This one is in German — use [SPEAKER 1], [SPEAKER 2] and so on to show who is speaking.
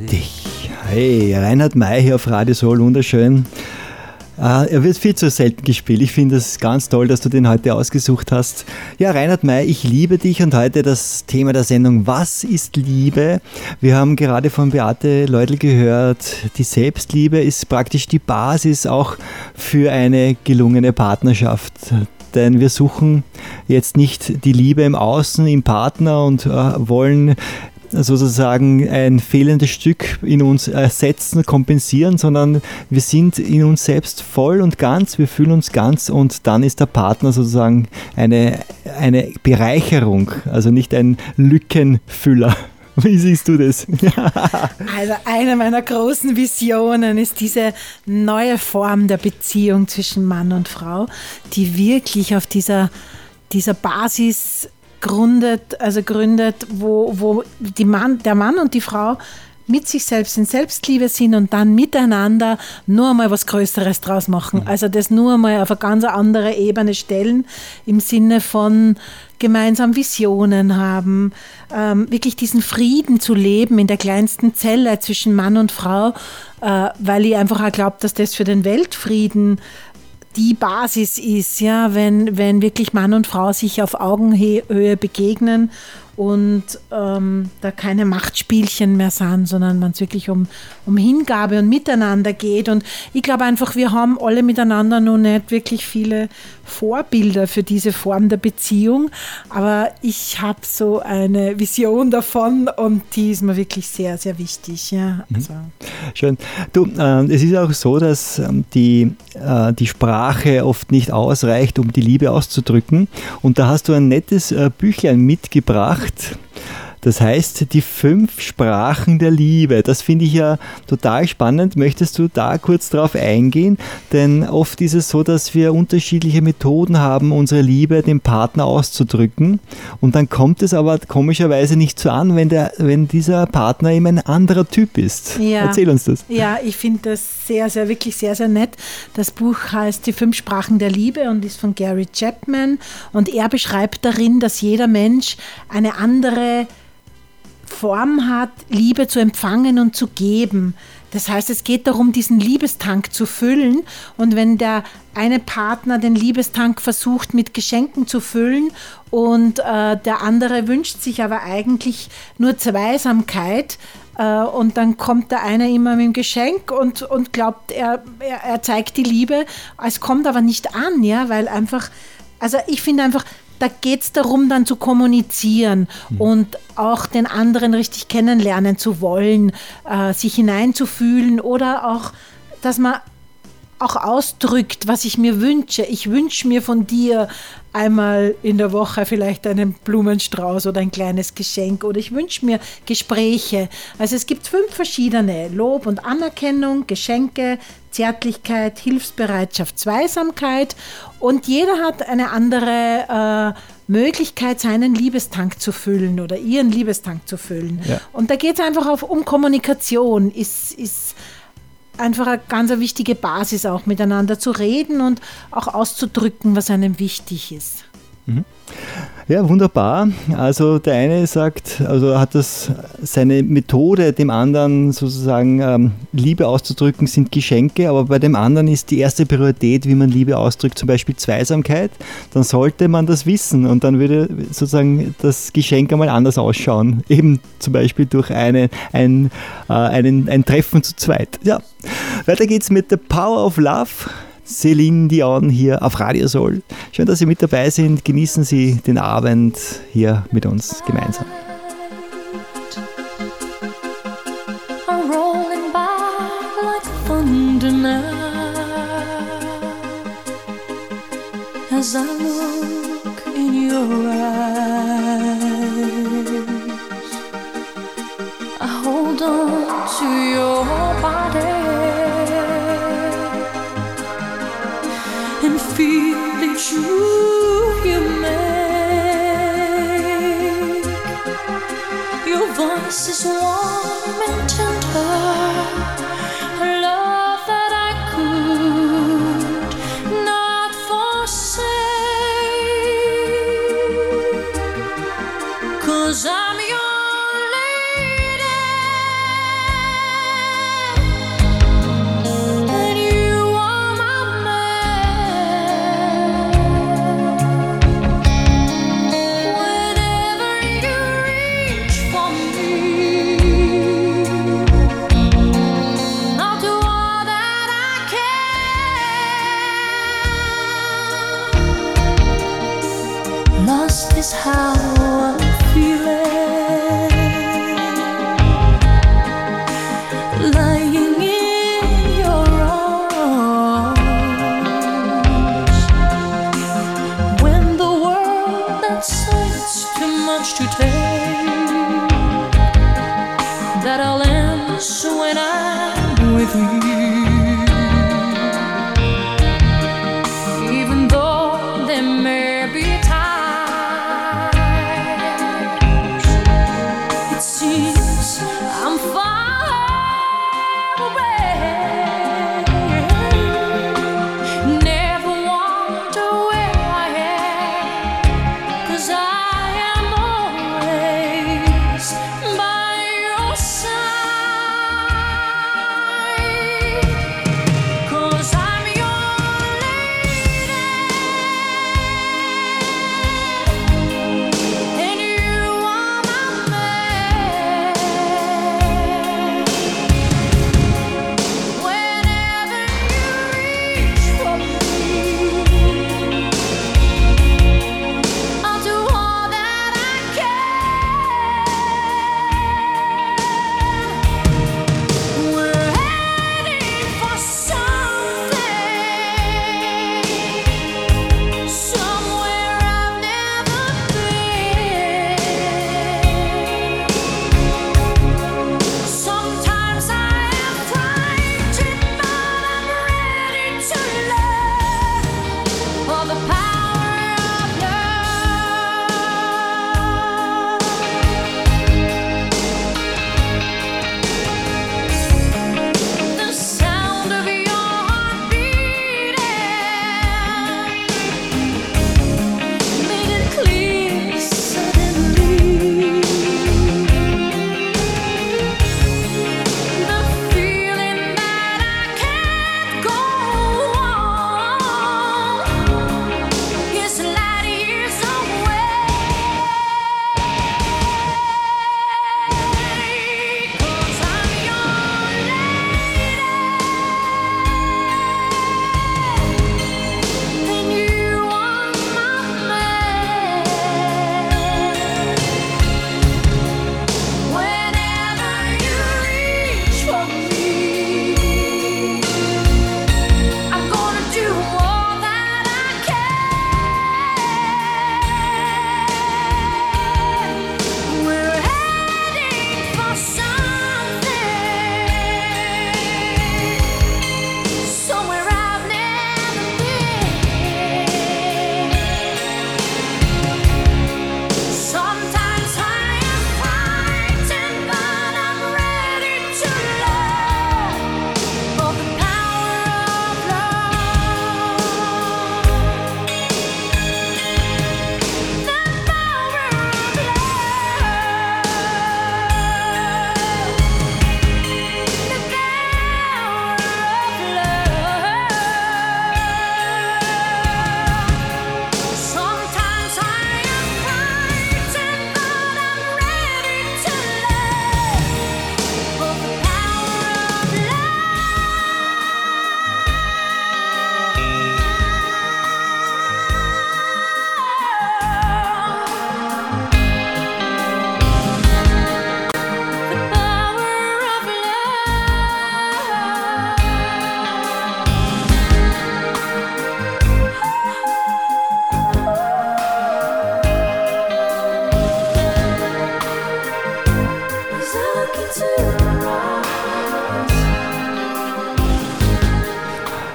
[SPEAKER 1] dich. Hey, Reinhard May hier auf Radio Soul, wunderschön. Er wird viel zu selten gespielt. Ich finde es ganz toll, dass du den heute ausgesucht hast. Ja, Reinhard May, ich liebe dich und heute das Thema der Sendung, was ist Liebe? Wir haben gerade von Beate Leudl gehört, die Selbstliebe ist praktisch die Basis auch für eine gelungene Partnerschaft. Denn wir suchen jetzt nicht die Liebe im Außen, im Partner und wollen sozusagen ein fehlendes Stück in uns ersetzen, kompensieren, sondern wir sind in uns selbst voll und ganz, wir fühlen uns ganz und dann ist der Partner sozusagen eine Bereicherung, also nicht ein Lückenfüller. Wie siehst du das?
[SPEAKER 2] Also eine meiner großen Visionen ist diese neue Form der Beziehung zwischen Mann und Frau, die wirklich auf dieser Basis gründet, wo der Mann und die Frau mit sich selbst in Selbstliebe sind und dann miteinander nur einmal was Größeres draus machen. Also das nur einmal auf eine ganz andere Ebene stellen, im Sinne von gemeinsam Visionen haben, wirklich diesen Frieden zu leben in der kleinsten Zelle zwischen Mann und Frau, weil ich einfach auch glaube, dass das für den Weltfrieden die Basis ist, ja, wenn wirklich Mann und Frau sich auf Augenhöhe begegnen und da keine Machtspielchen mehr sind, sondern man es wirklich um Hingabe und Miteinander geht. Und ich glaube einfach, wir haben alle miteinander noch nicht wirklich viele Vorbilder für diese Form der Beziehung, aber ich habe so eine Vision davon und die ist mir wirklich sehr, sehr wichtig. Ja, also.
[SPEAKER 1] Schön. Du, es ist auch so, dass die Sprache oft nicht ausreicht, um die Liebe auszudrücken, und da hast du ein nettes Büchlein mitgebracht. Das heißt, die 5 Sprachen der Liebe. Das finde ich ja total spannend. Möchtest du da kurz drauf eingehen? Denn oft ist es so, dass wir unterschiedliche Methoden haben, unsere Liebe dem Partner auszudrücken. Und dann kommt es aber komischerweise nicht so an, wenn dieser Partner eben ein anderer Typ ist. Ja. Erzähl uns das.
[SPEAKER 2] Ja, ich finde das wirklich sehr, sehr nett. Das Buch heißt Die 5 Sprachen der Liebe und ist von Gary Chapman. Und er beschreibt darin, dass jeder Mensch eine andere Form hat, Liebe zu empfangen und zu geben. Das heißt, es geht darum, diesen Liebestank zu füllen, und wenn der eine Partner den Liebestank versucht mit Geschenken zu füllen und der andere wünscht sich aber eigentlich nur Zweisamkeit, und dann kommt der eine immer mit dem Geschenk und glaubt, er zeigt die Liebe, es kommt aber nicht an, ja, weil einfach, also ich finde einfach, da geht es darum, dann zu kommunizieren und auch den anderen richtig kennenlernen zu wollen, sich hineinzufühlen oder auch, dass man auch ausdrückt, was ich mir wünsche. Ich wünsche mir von dir einmal in der Woche vielleicht einen Blumenstrauß oder ein kleines Geschenk, oder ich wünsche mir Gespräche. Also es gibt 5 verschiedene: Lob und Anerkennung, Geschenke, Zärtlichkeit, Hilfsbereitschaft, Zweisamkeit, und jeder hat eine andere Möglichkeit, seinen Liebestank zu füllen oder ihren Liebestank zu füllen. Ja. Und da geht es einfach um Kommunikation, ist einfach eine ganz wichtige Basis, auch miteinander zu reden und auch auszudrücken, was einem wichtig ist.
[SPEAKER 1] Ja, wunderbar. Also der eine sagt, also hat das seine Methode, dem anderen sozusagen Liebe auszudrücken, sind Geschenke, aber bei dem anderen ist die erste Priorität, wie man Liebe ausdrückt, zum Beispiel Zweisamkeit. Dann sollte man das wissen und dann würde sozusagen das Geschenk einmal anders ausschauen. Eben zum Beispiel durch ein Treffen zu zweit. Ja, weiter geht's mit The Power of Love. Celine Dion hier auf Radio Soul. Schön, dass Sie mit dabei sind. Genießen Sie den Abend hier mit uns gemeinsam.
[SPEAKER 3] I'm rolling by like thunder now as I look in your eyes. I hold on to your body and feel the truth you make. Your voice is warm and tender, a love that I could not forsake, 'cause I'm your lady. dance when I'm with you.